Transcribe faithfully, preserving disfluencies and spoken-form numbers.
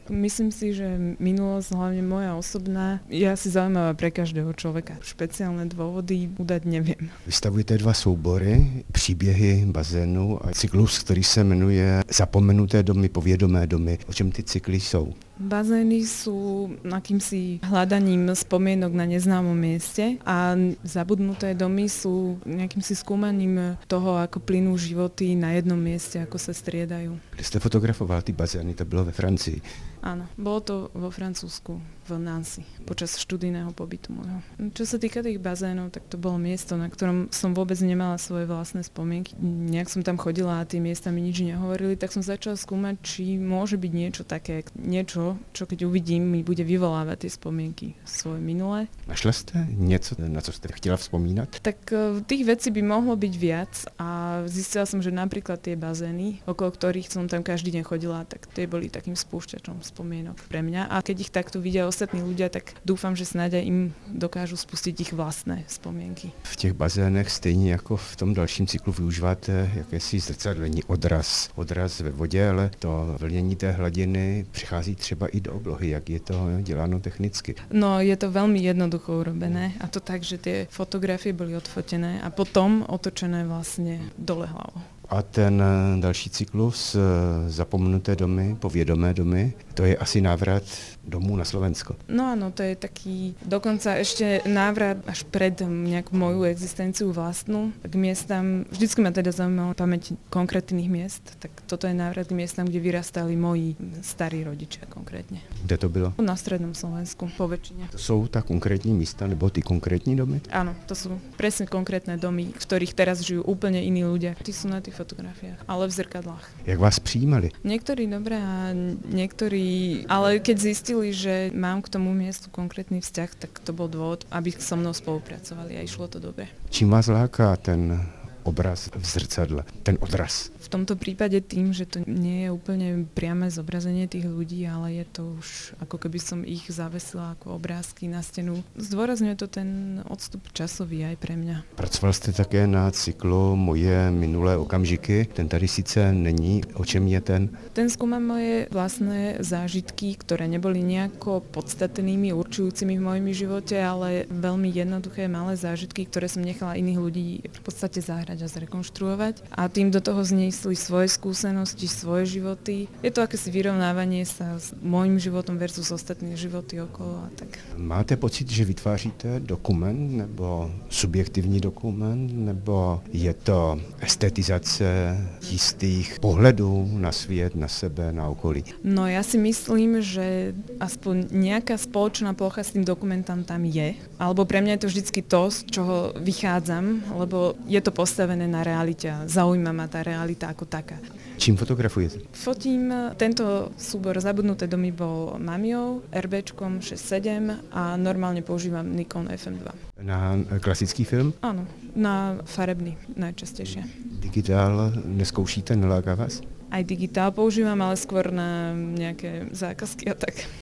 Myslím si, že minulosť, hlavne moja osobná, je asi zaujímavá pre každého človeka. Špeciálne dôvody udať neviem. Vystavujete dva soubory, příběhy bazénu a cyklus, který se jmenuje Zapomenuté domy, povědomé domy. O čem ty cykly jsou? Bazény sú akýmsi hľadaním spomienok na neznámom mieste a zabudnuté domy sú nejakýmsi skúmaním toho, ako plynú životy na jednom mieste, ako sa striedajú. Kde ste fotografoval ty bazény, to bylo ve Francii? Áno, bolo to vo Francúzsku, v Nancy, počas študijného pobytu môjho. Čo sa týka tých bazénov, tak to bolo miesto, na ktorom som vôbec nemala svoje vlastné spomienky. Nejak som tam chodila a tie miesta mi nič nehovorili, tak som začala skúmať, či môže byť niečo také, niečo, čo keď uvidím, mi bude vyvolávať tie spomienky svoje minulé. Našla ste niečo, na co ste chtěla vzpomínať? Tak tých vecí by mohlo byť viac a zistila som, že napríklad tie bazény, okolo ktorých som tam každý deň chodila, tak tie boli takým spúšťačom spomienok pre mňa. A keď ich takto vidia ostatní ľudia, tak dúfam, že snáď aj im dokážu spustiť ich vlastné spomienky. V těch bazénech stejně jako v tom dalším cyklu využíváte jakési zrcadlení, odraz. Odraz ve vodě, ale to vlnění té hladiny přichází třeba i do oblohy, jak je to děláno technicky. No, je to veľmi jednoducho urobené a to tak, že tie fotografie boli odfotené a potom otočené vlastne dole hlavou. A ten další cyklus, Zapomenuté domy, povědomé domy, to je asi návrat domů na Slovensko. No áno, to je taký dokonca ešte návrat až pred nejakú moju existenciu vlastnú k miestam. Vždycky ma teda zaujímala pamäť konkrétnych miest, tak toto je návrat k miestam, kde vyrastali moji starí rodičia konkrétne. Kde to bylo? Na strednom Slovensku, po väčšine. To sú tá konkrétní místa, nebo ty konkrétní domy? Áno, to sú presne konkrétne domy, v ktorých teraz žijú úplne iní ľudia. Tí sú na tých fotografiách, ale v zrkadlách. Jak vás přijímali? Niektorí dobre a niektorí, ale keď zistili, že mám k tomu miestu konkrétny vzťah, tak to bol dôvod, aby so mnou spolupracovali a išlo to dobre. Čím vás láká ten obraz v zrcadle, ten odraz? V tomto prípade tým, že to nie je úplne priame zobrazenie tých ľudí, ale je to už ako keby som ich zavesila ako obrázky na stenu. Zdôrazňuje to ten odstup časový aj pre mňa. Pracoval jste také na cyklu Moje minulé okamžiky. Ten tady sice není. O čem je ten? Ten skúma moje vlastné zážitky, ktoré neboli nejako podstatnými, určujúcimi v mojom živote, ale veľmi jednoduché malé zážitky, ktoré som nechala iných ľudí v podstate zahrať a zrekonštruovať. A tým do toho zniesli svoje skúsenosti, svoje životy. Je to akési vyrovnávanie sa s môjim životom versus ostatné životy okolo a tak. Máte pocit, že vytváříte dokument nebo subjektivní dokument, nebo je to estetizace jistých pohledů na svět, na sebe, na okolí? No ja si myslím, že aspoň nejaká spoločná plocha s tým dokumentom tam je. Alebo pre mňa je to vždycky to, z čoho vychádzam, lebo je to postavené na realite a zaujíma ma tá realita ako taká. Čím fotografujete? Fotím, tento súbor Zabudnuté domy bol Mamiou, RBčkom šesť sedem a normálne používam Nikon ef em dva. Na klasický film? Áno, na farebný najčastejšie. Digitál neskoušíte, neláká vás? Aj digitál používam, ale skôr na nejaké zákazky a tak.